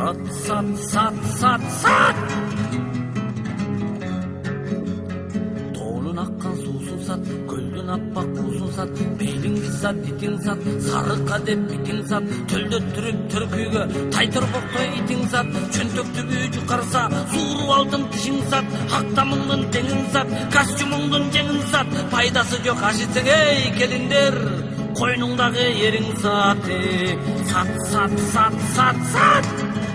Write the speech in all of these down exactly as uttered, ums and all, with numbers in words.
Сат, сат, сат, сат, сат. Тоонун аккан суусун сат, көлдүн аппак буусун сат, мейлиңди сат, дитиң сат, сарыкка деп битиң сат, төлдө түрүп түркүйгө, тайторбоктой итиң сат, чөнтөктүгү жукарса, сууруп алдым тишиң сат, актамыңдын теңиң сат, костюмуңдун жеңиң сат, пайдасы жок ашитсең эй келиңдер, койнуңдагы ериң сат, сат, сат, сат, сат, сат.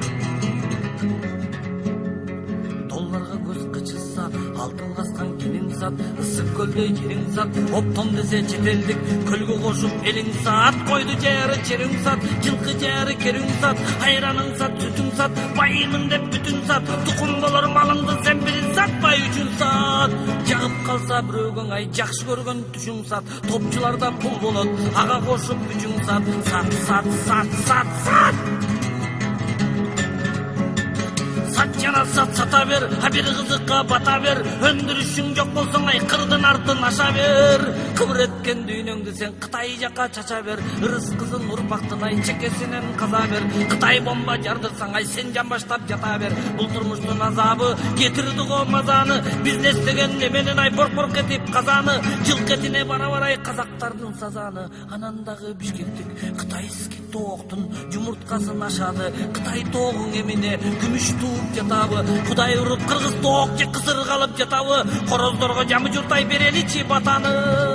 Долларга көз кычылса, алтын каскан кениң сат, ысык көлдөй жериң сат, оптом десе четелдик, көлгө кошуп элиң сат, койду жаары чериң сат, жылкы жаары кериң сат, айраның сат, сүтүң сат, байымын деп бүтүн сат, тукум болор малыңды сен бирин сат, бай үчүн сат, жагып калса бирөөгөң ай жакшы көргөн түшүң сат, топчуларда пул болот, ага кошуп үчүң сат, сат, сат, сат, сат, сат. Сат жана сат сата бер, а бир кызыкка бата бер, өндүрүшүң жок болсоң ай кырдын артын аша бер, кыбыр эткен дүйнөңдү сен Кытай жака чача бер, ырыс кызын урпактын ай чекесинен каза бер, Кытай бомба жардырсаң ай сен жамбаштап жата бер, бул турмуштун азабы кетирди го мазаны, бизнес деген неменен ай борк борк этип казаны, жылк этине бара барай казактардын сазаны, анан дагы бишкектик кытайский тооктун жумурткасын ашады, Кытай тоогуң эмине күмүш тууп жатабы, Кудай уруп кыргыз тоок же кысыр калып жатабы, короздорго жамы журтай береличи батаны.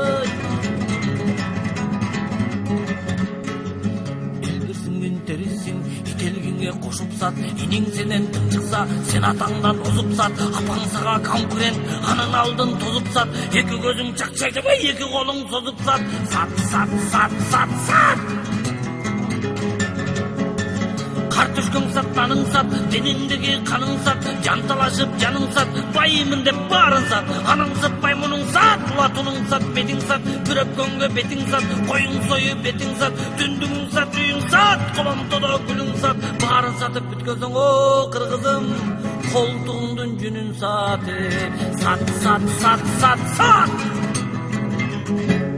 Элбирсиңин терисиң, ителгиңе кошуп сат, иниң сенен тынчыкса, сен атаңдан озуп сат, апаң сага конкурент, анын алдын тозуп сат, эки көзүң чакчайдабай, эки колуң созуп сат, сат, сат, сат, сат, сат. Кар түшкөң сат, наның сат, денеңдеги каның сат, жанталашып жаның сат, байымын деп баарын сат, аның сат, маймунуң сат, улатуның сат, бетиң сат, бир өпкөнгө бетиң сат, коюң сою бетиң сат, түндүгүң сат, үйүң сат, коломтодо гүлүң сат, баарын сатып бүткөзөң о кыргызым, колтугуңдун жүнүн сат, сат, сат, сат, сат, сат.